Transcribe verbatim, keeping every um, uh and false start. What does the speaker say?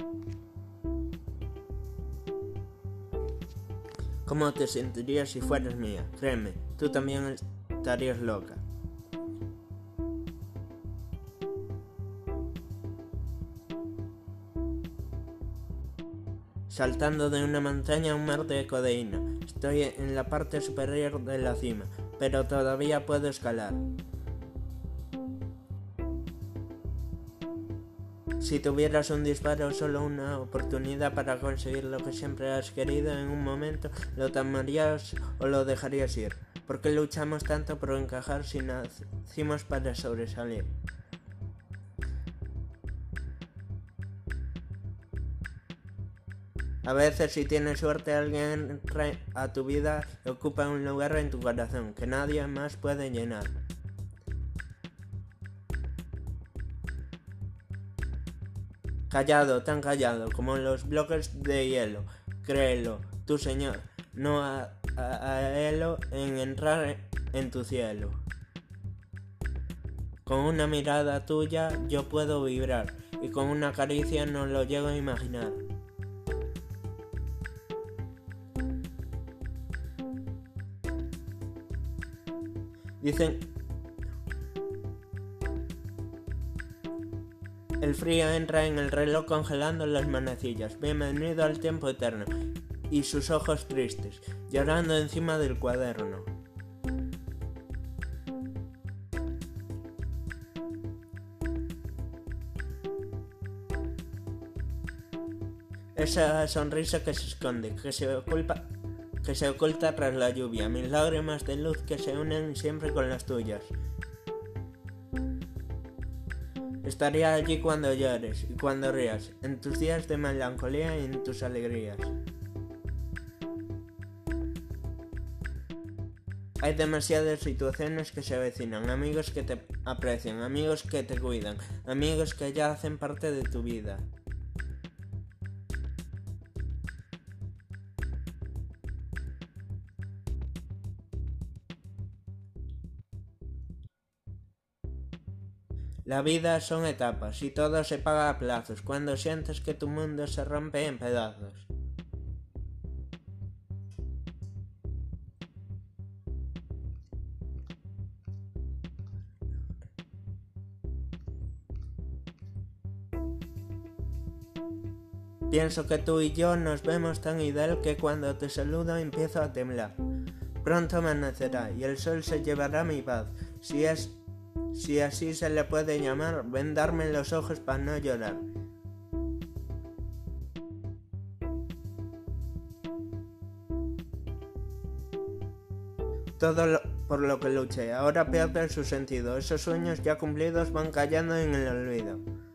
¿Cómo te sentirías si fueras mía? Créeme, tú también estarías loca. Saltando de una montaña a un mar de codeína. Estoy en la parte superior de la cima, pero todavía puedo escalar. Si tuvieras un disparo, solo una oportunidad para conseguir lo que siempre has querido en un momento, ¿lo tomarías o lo dejarías ir? ¿Por qué luchamos tanto por encajar si nacimos para sobresalir? A veces, si tienes suerte, alguien entra a tu vida y ocupa un lugar en tu corazón que nadie más puede llenar. Callado, tan callado, como los bloques de hielo. Créelo, tu Señor, no a, a, a Elo en entrar en tu cielo. Con una mirada tuya yo puedo vibrar, y con una caricia no lo llego a imaginar. Dicen... El frío entra en el reloj congelando las manecillas. Bienvenido al tiempo eterno. Y sus ojos tristes, llorando encima del cuaderno. Esa sonrisa que se esconde, que se oculta, que se oculta tras la lluvia. Mis lágrimas de luz que se unen siempre con las tuyas. Estaría allí cuando llores y cuando rías, en tus días de melancolía y en tus alegrías. Hay demasiadas situaciones que se avecinan, amigos que te aprecian, amigos que te cuidan, amigos que ya hacen parte de tu vida. La vida son etapas y todo se paga a plazos cuando sientes que tu mundo se rompe en pedazos. Pienso que tú y yo nos vemos tan ideal que cuando te saludo empiezo a temblar. Pronto amanecerá y el sol se llevará mi paz. Si es Si así se le puede llamar, vendarme los ojos para no llorar. Todo lo, por lo que luché, ahora pierde su sentido. Esos sueños ya cumplidos van cayendo en el olvido.